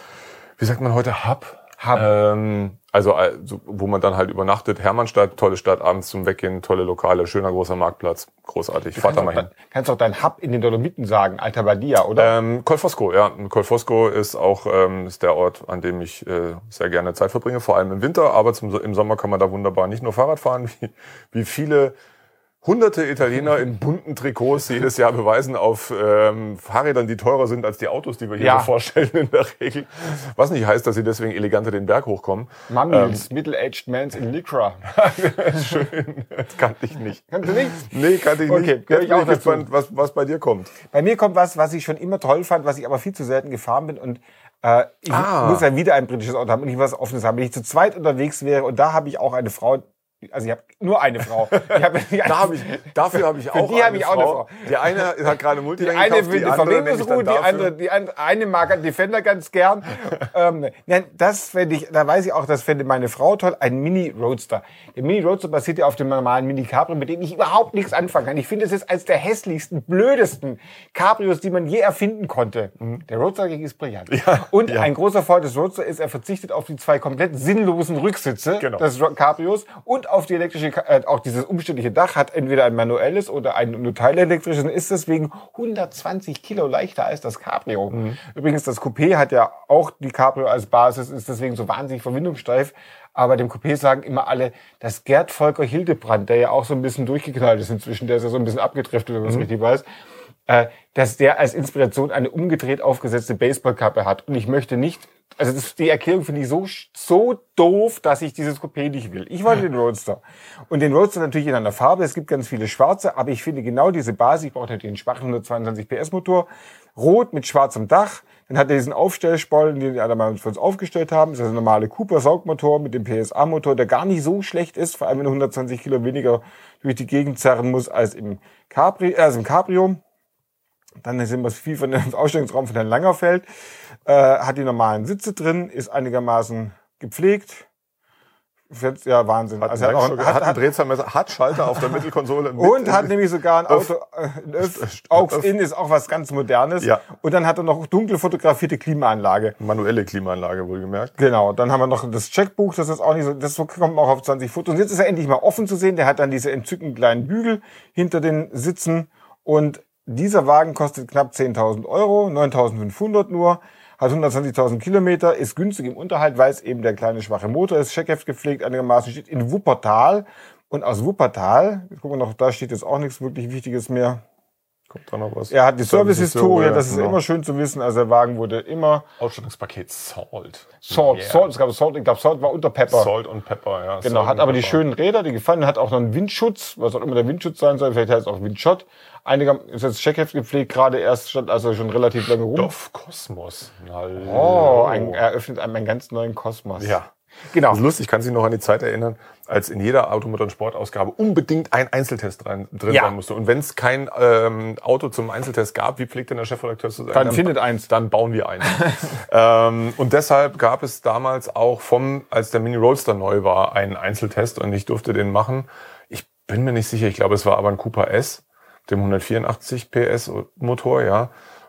A: wie sagt man heute Hub?
B: Hub.
A: Ähm, also, also wo man dann halt übernachtet. Hermannstadt, tolle Stadt, abends zum Weggehen, tolle Lokale, schöner großer Marktplatz, großartig. Fahrt da mal hin.
B: Kannst auch dein Hub in den Dolomiten sagen, Alta Badia, oder?
A: Ähm, Colfosco, ja. Colfosco ist auch ähm, ist der Ort, an dem ich äh, sehr gerne Zeit verbringe, vor allem im Winter. Aber zum, im Sommer kann man da wunderbar nicht nur Fahrrad fahren, wie, wie viele hunderte Italiener in bunten Trikots jedes Jahr beweisen auf ähm, Fahrrädern, die teurer sind als die Autos, die wir hier
B: Ja.
A: so vorstellen in der Regel. Was nicht heißt, dass sie deswegen eleganter den Berg hochkommen.
B: Mummies, ähm, Middle-Aged Mans in Lycra.
A: Schön, das kannte ich nicht.
B: Kannst du nicht?
A: Nee, kannte ich
B: Okay,
A: nicht.
B: gehör
A: Jetzt
B: ich
A: bin
B: auch
A: ich gespannt, was, was bei dir kommt.
B: Bei mir kommt was, was ich schon immer toll fand, was ich aber viel zu selten gefahren bin und äh, ich
A: Ah.
B: muss ja wieder ein britisches Auto haben und ich was Offenes haben. Wenn ich zu zweit unterwegs wäre und da habe ich auch eine Frau, also ich habe nur eine Frau. Ich hab,
A: Da hab ich, dafür habe ich auch
B: die hab
A: eine
B: ich auch eine
A: Frau.
B: Frau.
A: Die eine hat gerade
B: Die
A: Multivan
B: eine
A: gekauft,
B: will die
A: andere
B: V
A: nehme ich
B: W-Bus
A: dann
B: die
A: dafür.
B: andere, die andere, eine mag einen Defender ganz gern. ähm, nein, das fände ich, da weiß ich auch, das fände meine Frau toll, ein Mini-Roadster. Der Mini-Roadster basiert ja auf dem normalen Mini-Cabrio, mit dem ich überhaupt nichts anfangen kann. Ich finde, es ist eines der hässlichsten, blödesten Cabrios, die man je erfinden konnte. Mhm. Der Roadster dagegen ist brillant.
A: Ja,
B: Und
A: ja.
B: ein großer Vorteil des Roadster ist, er verzichtet auf die zwei komplett sinnlosen Rücksitze
A: Genau.
B: des Cabrios und auf die elektrische, äh, auch dieses umständliche Dach, hat entweder ein manuelles oder ein nur teilelektrisches und ist deswegen hundertzwanzig Kilo leichter als das Cabrio. Mhm. Übrigens, das Coupé hat ja auch die Cabrio als Basis, ist deswegen so wahnsinnig verwindungssteif. Aber dem Coupé sagen immer alle, dass Gerd Volker Hildebrand, der ja auch so ein bisschen durchgeknallt ist inzwischen, der ist ja so ein bisschen abgedriftet, wenn man es
A: Mhm.
B: richtig weiß, äh, dass der als Inspiration eine umgedreht aufgesetzte Baseballkappe hat. Und ich möchte nicht, also das, die Erklärung finde ich so, so doof, dass ich dieses Coupé nicht will. Ich wollte den Roadster. Und den Roadster natürlich in einer Farbe. Es gibt ganz viele schwarze, aber ich finde genau diese Basis, ich brauche natürlich einen schwachen hundertzweiundzwanzig P S Motor, rot mit schwarzem Dach. Dann hat er diesen Aufstellspollen, den wir mal für uns aufgestellt haben. Das ist ein normaler Cooper-Saugmotor mit dem P S A-Motor, der gar nicht so schlecht ist, vor allem wenn er hundertzwanzig Kilo weniger durch die Gegend zerren muss als im Capri, äh, als im Cabrio. Dann sind wir viel von dem Ausstellungsraum von Herrn Langerfeld. Äh, hat die normalen Sitze drin, ist einigermaßen gepflegt. Ja, Wahnsinn.
A: Hat,
B: Also
A: also
B: hat,
A: hat,
B: auch,
A: hat,
B: hat,
A: ein Drehzahlmesser, hat Schalter auf der Mittelkonsole. Mit,
B: und hat nämlich sogar ein
A: Öff.
B: Auto, äh, ein Öff, Aux-In ist auch was ganz Modernes.
A: Ja.
B: Und dann hat er noch dunkel fotografierte Klimaanlage.
A: Manuelle Klimaanlage, wohlgemerkt.
B: Genau, dann haben wir noch das Checkbuch, das ist auch nicht so, das kommt auch auf zwanzig Fotos. Und jetzt ist er endlich mal offen zu sehen. Der hat dann diese entzückenden kleinen Bügel hinter den Sitzen. Und dieser Wagen kostet knapp zehntausend Euro, neuntausendfünfhundert nur, hat hundertzwanzigtausend Kilometer, ist günstig im Unterhalt, weil es eben der kleine schwache Motor ist, Scheckheft gepflegt, einigermaßen steht in Wuppertal. Und aus Wuppertal, jetzt gucken wir noch, da steht jetzt auch nichts wirklich Wichtiges mehr.
A: Kommt da noch was?
B: Er hat die Service-Historie, das ist
A: genau.
B: immer schön zu wissen. Also der Wagen wurde immer...
A: Ausstattungspaket Salt.
B: Salt,
A: Yeah.
B: Salt, es gab Salt, ich glaube Salt war unter Pepper.
A: Salt und Pepper, ja.
B: Genau,
A: Salt
B: hat aber
A: Pepper.
B: die schönen Räder, die gefallen, hat auch noch einen Windschutz, was auch immer der Windschutz sein soll, vielleicht heißt es auch Windshot. Einige ist jetzt Checkheft gepflegt, gerade erst, stand also schon relativ lange rum.
A: Stoff Kosmos. Hallo.
B: Oh, ein, eröffnet einem einen ganz neuen Kosmos.
A: Ja.
B: Genau.
A: Das ist lustig, ich kann sich noch an die Zeit erinnern, als in jeder Automotor- und Sportausgabe unbedingt ein Einzeltest rein, drin
B: Ja.
A: sein musste. Und wenn es kein ähm, Auto zum Einzeltest gab, wie pflegt denn der Chefredakteur zu sagen?
B: Dann findet eins.
A: Dann bauen wir eins. ähm, und deshalb gab es damals auch vom, als der Mini Roadster neu war, einen Einzeltest und ich durfte den machen. Ich bin mir nicht sicher, ich glaube, es war aber ein Cooper S, dem hundertvierundachtzig P S Motor, ja.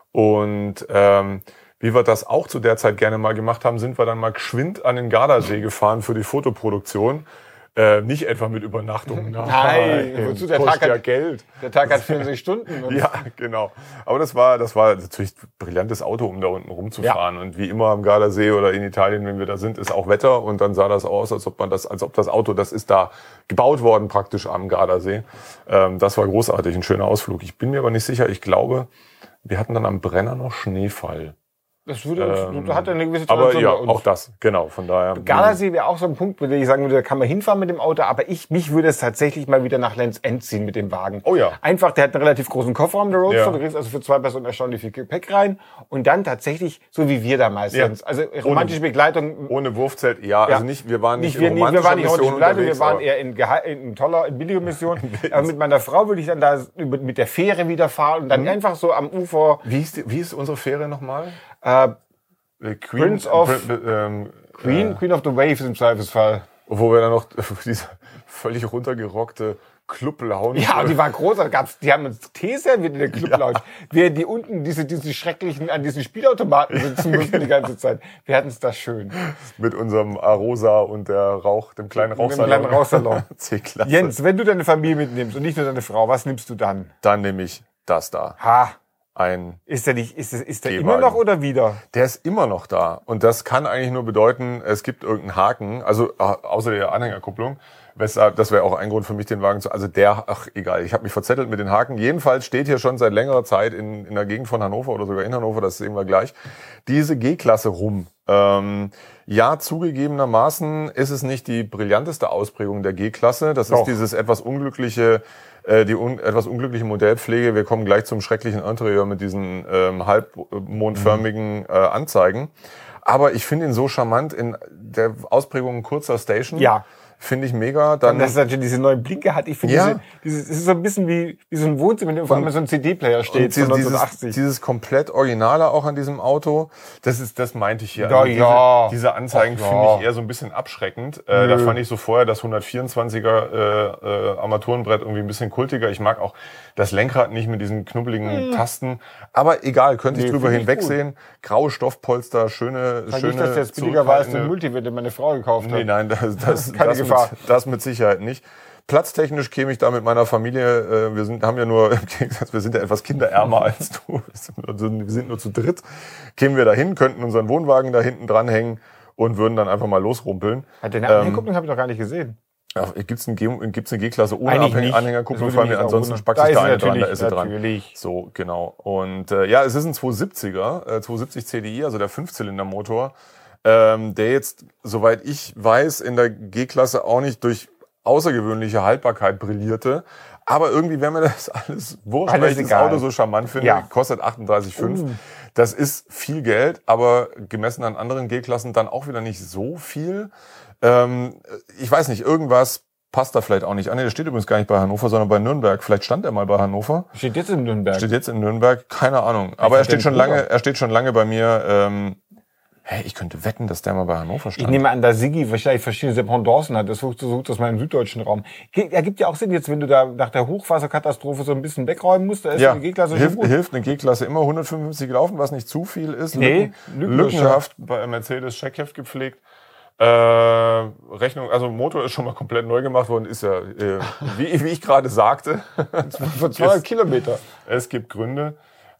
A: Und ähm, wie wir das auch zu der Zeit gerne mal gemacht haben, sind wir dann mal geschwind an den Gardasee gefahren für die Fotoproduktion. Äh, nicht etwa mit Übernachtung.
B: Nein, wozu der
A: kostet
B: Tag
A: ja
B: hat-
A: Geld.
B: Der Tag hat vierundsechzig Stunden. Und
A: Ja, genau. Aber das war, das war natürlich ein brillantes Auto, um da unten rumzufahren. Und wie immer am Gardasee oder in Italien, wenn wir da sind, ist auch Wetter. Und dann sah das aus, als ob man das, als ob das Auto, das ist da gebaut worden praktisch am Gardasee. Ähm, das war großartig, ein schöner Ausflug. Ich bin mir aber nicht sicher. Ich glaube, wir hatten dann am Brenner noch Schneefall.
B: Das würde,
A: Ähm,
B: das hat ja eine gewisse
A: Aber
B: Tradition
A: ja,
B: bei uns.
A: auch das, genau, von daher.
B: Gardasee wäre auch so ein Punkt, wo ich sagen würde, da kann man hinfahren mit dem Auto, aber ich, mich würde es tatsächlich mal wieder nach Lenz End ziehen mit dem Wagen.
A: Oh ja.
B: Einfach, der hat einen relativ großen Kofferraum, der Roadster,
A: Ja.
B: du kriegst also für zwei Personen erstaunlich viel Gepäck rein und dann tatsächlich, so wie wir damals,
A: Ja.
B: Lenz. Also romantische Begleitung.
A: Ohne Wurfzelt, ja,
B: Ja.
A: also nicht, wir waren nicht,
B: Nicht, wir,
A: in
B: nicht, wir waren nicht
A: romantischer
B: romantische Begleitung, wir
A: unterwegs,
B: waren
A: aber-
B: eher in, Geha- in toller, in billiger Mission. Aber mit meiner Frau würde ich dann da über- mit der Fähre wieder fahren und dann
A: Mhm.
B: einfach so am Ufer,
A: Wie ist, die, wie ist unsere Fähre nochmal?
B: äh,
A: Äh, Queen,
B: Prince of-
A: Prin- ähm,
B: Queen,
A: Äh,
B: Queen of the Waves im Zweifelsfall.
A: wo wir dann noch diese völlig runtergerockte Club-Lounge.
B: Ja, und die war groß. Da gab's, die haben uns Tee serviert in der Club Lounge. Wir, die unten diese, diese schrecklichen, an diesen Spielautomaten sitzen mussten die ganze Zeit. Wir hatten es da schön.
A: mit unserem Arosa und der Rauch, dem kleinen
B: Mit dem
A: Rauchsalon.
B: kleinen Rauchsalon.
A: C-Klasse.
B: Jens, wenn du deine Familie mitnimmst und nicht nur deine Frau, was nimmst du dann?
A: Dann nehme ich das da.
B: Ha,
A: Ein,
B: ist der nicht, ist, ist der
A: Gehwagen.
B: immer noch oder wieder?
A: der ist immer noch da. Und das kann eigentlich nur bedeuten, es gibt irgendeinen Haken, also äh, außer der Anhängerkupplung. Weshalb, das wäre auch ein Grund für mich, den Wagen zu, also der, ach egal, ich habe mich verzettelt mit den Haken. Jedenfalls steht hier schon seit längerer Zeit in, in der Gegend von Hannover oder sogar in Hannover, das sehen wir gleich, diese G-Klasse rum. Ähm, ja, zugegebenermaßen ist es nicht die brillanteste Ausprägung der G-Klasse. Das
B: Doch.
A: ist dieses etwas unglückliche, äh, die un, etwas unglückliche Modellpflege. Wir kommen gleich zum schrecklichen Interieur mit diesen ähm, halbmondförmigen äh, Anzeigen. Aber ich finde ihn so charmant in der Ausprägung kurzer Station.
B: Ja.
A: Finde ich mega. Dann
B: Und dass es natürlich diese neuen Blinker hat. Ich finde,
A: Ja.
B: diese, diese, es ist so ein bisschen wie, wie so ein Wohnzimmer, in dem vor allem so ein C D-Player steht
A: Und
B: von
A: dieses,
B: neunzehnhundertachtzig.
A: dieses komplett Originale auch an diesem Auto, das ist, das meinte ich hier.
B: Ja,
A: diese,
B: ja.
A: diese Anzeigen
B: Ach, ja.
A: finde ich eher so ein bisschen abschreckend. Äh, da fand ich so vorher das hundertvierundzwanziger äh, äh, Armaturenbrett irgendwie ein bisschen kultiger. Ich mag auch das Lenkrad nicht mit diesen knubbeligen Tasten. Aber egal, könnte ich
B: Nee,
A: drüber
B: finde ich
A: hinwegsehen. Graue Stoffpolster, schöne,
B: Sag
A: schöne.
B: nicht, dass der jetzt billiger war als der
A: zurückhaltende-
B: Multi, den meine Frau gekauft hat.
A: Nee, nein, das, das,
B: Keine
A: das,
B: Gefahr.
A: mit, das mit Sicherheit nicht. Platztechnisch käme ich da mit meiner Familie, äh, wir sind, haben ja nur, im Gegensatz, wir sind ja etwas kinderärmer als du, wir sind nur, wir sind nur zu dritt, kämen wir da hin, könnten unseren Wohnwagen da hinten dranhängen und würden dann einfach mal losrumpeln.
B: Hat den
A: Ähm,
B: Anhängerkupplung habe ich noch gar nicht gesehen.
A: Ja, gibt's ein G, gibt's eine G-Klasse ohne
B: Eigentlich
A: Anhäng-
B: nicht.
A: Anhängerkupplung,
B: Das
A: vor
B: würde
A: allem
B: mich auch
A: ansonsten
B: wundern.
A: spackt
B: Da
A: sich
B: ist
A: da
B: sie
A: eine dran, da
B: natürlich,
A: ist sie dran.
B: natürlich.
A: So, genau. Und äh, ja, es ist ein zweihundertsiebziger, äh, zweihundertsiebzig C D I, also der Fünfzylindermotor, ähm, der jetzt, soweit ich weiß, in der G-Klasse auch nicht durch außergewöhnliche Haltbarkeit brillierte. Aber irgendwie wäre mir das alles wurscht,
B: Alles
A: weil ich das
B: egal.
A: Auto so charmant finde.
B: Ja.
A: Kostet achtunddreißig Komma fünf.
B: Uh.
A: Das ist viel Geld, aber gemessen an anderen G-Klassen dann auch wieder nicht so viel. Ähm, ich weiß nicht, irgendwas passt da vielleicht auch nicht. Ah, nee, der steht übrigens gar nicht bei Hannover, sondern bei Nürnberg. Vielleicht stand er mal bei Hannover.
B: Steht jetzt in Nürnberg.
A: Steht jetzt in Nürnberg, keine Ahnung. Aber er
B: hat
A: steht
B: den
A: schon
B: Bruder.
A: lange, er steht schon lange bei mir. Ähm, hey, ich könnte wetten, dass der mal bei Hannover
B: Ich
A: stand.
B: nehme an, dass Sigi wahrscheinlich verschiedene Dependancen hat. Das sucht, sucht das mal im süddeutschen Raum. Ge- Ergibt ja auch Sinn, jetzt wenn du da nach der Hochwasserkatastrophe so ein bisschen wegräumen musst, da ist
A: ja,
B: eine G-Klasse schon
A: hilft,
B: gut.
A: hilft eine G-Klasse immer hundertfünfundfünfzig gelaufen, was nicht zu viel ist.
B: Nee,
A: Lücken,
B: lückenlos.
A: lückenhaft bei Mercedes Checkheft gepflegt. Äh, Rechnung, also Motor ist schon mal komplett neu gemacht worden, ist ja, äh, wie, wie ich gerade sagte,
B: Für zweihundert Kilometer.
A: es gibt Gründe.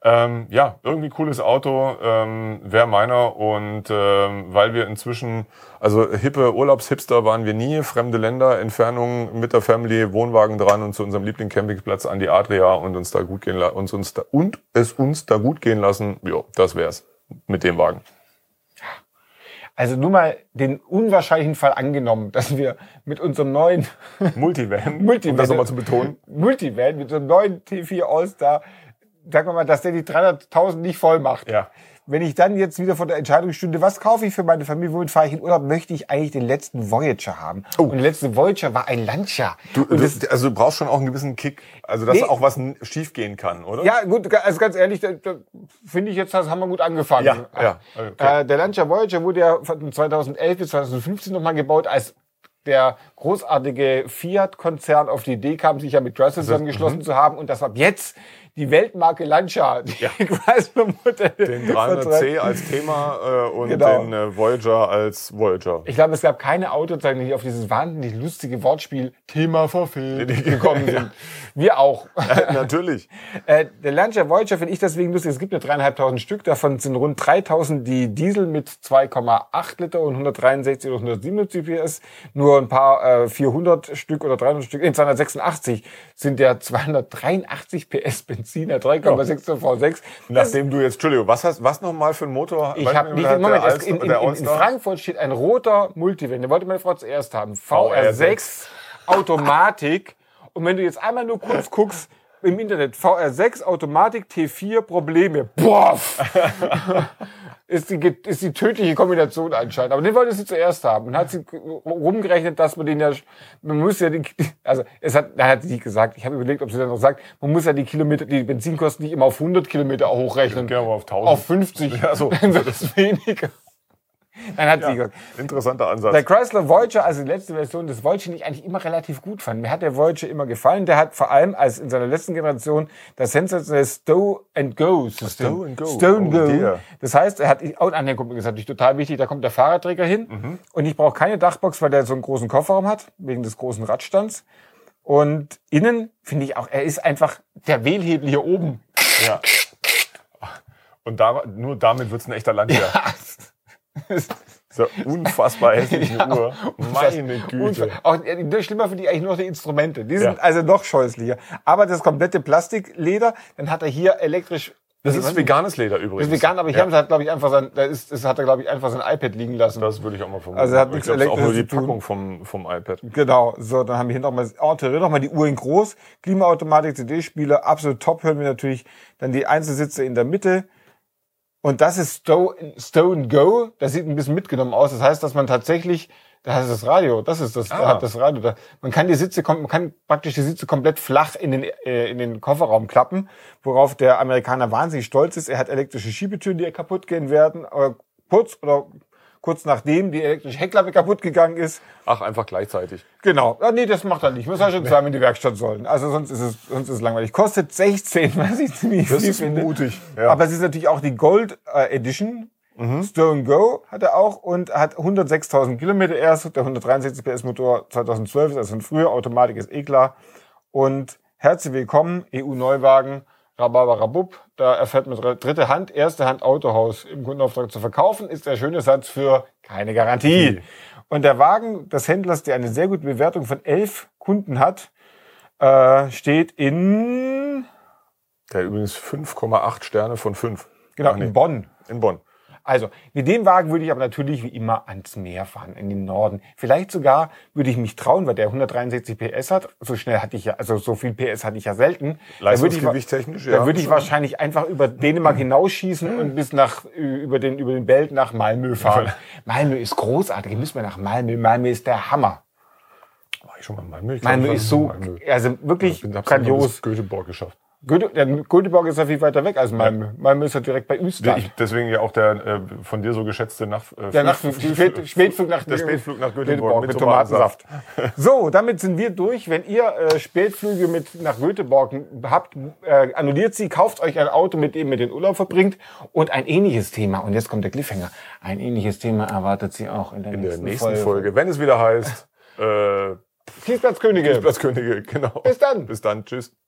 A: Ähm, ja, irgendwie cooles Auto, ähm, wäre meiner. Und ähm, weil wir inzwischen, also hippe Urlaubshipster waren wir nie, fremde Länder, Entfernungen mit der Family, Wohnwagen dran und zu unserem Lieblingscampingplatz an die Adria und uns da gut gehen uns, uns da, und es uns da gut gehen lassen. Ja, das wär's mit dem Wagen.
B: Also nur mal den unwahrscheinlichen Fall angenommen, dass wir mit unserem neuen
A: Multivan,
B: Multivan,
A: um das nochmal zu betonen,
B: Multivan mit unserem neuen T vier All-Star, sagen wir mal, dass der die dreihunderttausend nicht voll macht.
A: Ja.
B: Wenn ich dann jetzt wieder vor der Entscheidung stünde, was kaufe ich für meine Familie, womit fahre ich in Urlaub, möchte ich eigentlich den letzten Voyager haben. Oh. Und der letzte Voyager war ein Lancia.
A: Du, du, also du brauchst schon auch einen gewissen Kick, also dass nee. auch was schief gehen kann, oder?
B: Ja, gut, also ganz ehrlich, da, da finde ich jetzt, das haben wir gut angefangen.
A: Ja, ja. Okay.
B: Äh, der Lancia Voyager wurde ja von zweitausendelf bis zweitausendfünfzehn nochmal gebaut, als der großartige Fiat-Konzern auf die Idee kam, sich ja mit Chrysler zusammengeschlossen mhm. zu haben und das ab jetzt die Weltmarke Lancia, die
A: ja. Den dreihundert C als Thema äh, und genau. den äh, Voyager als Voyager.
B: Ich glaube, es gab keine Autozeichen, die auf dieses wahnsinnig lustige Wortspiel Thema verfehlt gekommen sind. Ja. Wir auch.
A: Ja, natürlich.
B: äh, der Lancia Voyager finde ich deswegen lustig. Es gibt ja dreieinhalbtausend Stück, davon sind rund dreitausend die Diesel mit zwei Komma acht Liter und hundertdreiundsechzig oder hundertsiebenundsiebzig P S. Nur ein paar äh, vierhundert Stück oder dreihundert Stück, in zweihundertsechsundachtzig sind ja zweihundertdreiundachtzig P S Benziner, drei Komma sechs V sechs.
A: Nachdem du jetzt, Entschuldigung, was hast, was nochmal für ein Motor?
B: Ich habe nicht, im Moment, Alster, in, in, in, in Frankfurt steht ein roter Multivan, den wollte meine Frau zuerst haben. V R sechs Automatik. Und wenn du jetzt einmal nur kurz guckst, im Internet, V R sechs Automatik, T vier Probleme. Boah! ist, die, ist die tödliche Kombination anscheinend. Aber den wollte sie zuerst haben. Und hat sie rumgerechnet, dass man den ja, man muss ja die, also, es hat, da hat sie nicht gesagt. Ich habe überlegt, ob sie dann noch sagt, man muss ja die Kilometer, die Benzinkosten nicht immer auf hundert Kilometer hochrechnen.
A: Ja, auf tausend.
B: Auf fünfzig.
A: Ja, so.
B: Dann wird es weniger. Dann hat
A: ja,
B: sie gesagt.
A: Interessanter Ansatz.
B: Der Chrysler Voyager, also die letzte Version des Voyager, die ich eigentlich immer relativ gut fand. Mir hat der Voyager immer gefallen. Der hat vor allem als in seiner letzten Generation das sensationelle Stow and Go System.
A: Stow and Go.
B: Stow and
A: oh,
B: Go.
A: Dear.
B: Das heißt, er hat, oh, an der kommt ist natürlich total wichtig, da kommt der Fahrradträger hin. Mhm. Und ich brauche keine Dachbox, weil der so einen großen Kofferraum hat, wegen des großen Radstands. Und innen finde ich auch, er ist einfach der Wählhebel hier oben.
A: Ja. Und da, nur damit wird's ein echter Lancia.
B: Ja.
A: So unfassbar hässliche
B: ja,
A: Uhr. Meine Güte.
B: Auch, schlimmer finde ich eigentlich nur die Instrumente. Die sind ja. also noch scheußlicher. Aber das komplette Plastikleder, dann hat er hier elektrisch...
A: Das ist veganes Leder übrigens.
B: Das ist vegan, aber hier ja. haben sie halt, glaube ich, einfach sein, da ist, das hat er, glaube ich, einfach sein iPad liegen lassen.
A: Das würde ich auch mal vermuten.
B: Also er hat nichts elektrisches
A: auch nur die Packung vom, vom iPad.
B: Genau. So, dann haben wir hier nochmal, noch mal die Uhr in groß. Klimaautomatik, C D-Spieler, absolut top. Hören wir natürlich dann die Einzelsitze in der Mitte. Und das ist Stow, Stow and Go. Das sieht ein bisschen mitgenommen aus. Das heißt, dass man tatsächlich, da ist das Radio, das ist das, ah. das Radio. Da, man kann die Sitze, man kann praktisch die Sitze komplett flach in den, äh, in den Kofferraum klappen, worauf der Amerikaner wahnsinnig stolz ist. Er hat elektrische Schiebetüren, die kaputt gehen werden, aber kurz oder kurz nachdem die elektrische Heckklappe kaputt gegangen ist.
A: Ach, einfach gleichzeitig.
B: Genau. Ah, nee, das macht er nicht. Muss er schon zweimal in die Werkstatt sollen. Also sonst ist es, sonst ist es langweilig. Kostet sechzehn, was ich ziemlich
A: viel
B: finde.
A: Das ist mutig. Ja.
B: Aber es ist natürlich auch die Gold äh, Edition. Mhm. Stow and Go hat er auch und hat hundertsechstausend Kilometer erst. Der hundertdreiundsechzig P S Motor zweitausendzwölf ist also ein früher. Automatik ist eh klar. Und herzlich willkommen, E U-Neuwagen. Rhabarber-Rabub, da erfährt man dritte Hand, erste Hand Autohaus im Kundenauftrag zu verkaufen, ist der schöne Satz für keine Garantie. Und der Wagen des Händlers, der eine sehr gute Bewertung von elf Kunden hat, äh, steht in...
A: Der übrigens fünf Komma acht Sterne von fünf.
B: Genau, Ach, nee. in Bonn.
A: In Bonn.
B: Also, mit dem Wagen würde ich aber natürlich wie immer ans Meer fahren, in den Norden. Vielleicht sogar würde ich mich trauen, weil der hundertdreiundsechzig P S hat. So schnell hatte ich ja, also so viel P S hatte ich ja selten.
A: Leistungsgewicht technisch,
B: ja. Da würde ich wahrscheinlich einfach über Dänemark hinausschießen und bis nach, über den, über den Belt nach Malmö fahren. Malmö ist großartig. Ihr müsst mal nach Malmö. Malmö ist der Hammer.
A: War ich schon mal in Malmö? Ich
B: Malmö ist so, Malmö. Also wirklich ja, grandios.
A: Göteborg geschafft.
B: Göte, der Göteborg ist ja viel weiter weg als Malmö. Ja. Malmö ist ja direkt bei Österreich.
A: Ich, deswegen ja auch der äh, von dir so geschätzte nach, äh,
B: der Nacht, Spät, Spätflug nach
A: der Spätflug nach Göteborg, Göteborg mit,
B: mit Tomatensaft. Tomatensaft. So, damit sind wir durch. Wenn ihr äh, Spätflüge mit nach Göteborg habt, äh, annulliert sie, kauft euch ein Auto, mit dem ihr den Urlaub verbringt. Und ein ähnliches Thema, und jetzt kommt der Cliffhanger, ein ähnliches Thema erwartet sie auch in der,
A: in
B: nächsten,
A: der nächsten
B: Folge.
A: Folge. Wenn es wieder heißt, äh,
B: Kiesplatzkönige.
A: Kiesplatzkönige, genau.
B: Bis dann.
A: Bis dann. Tschüss.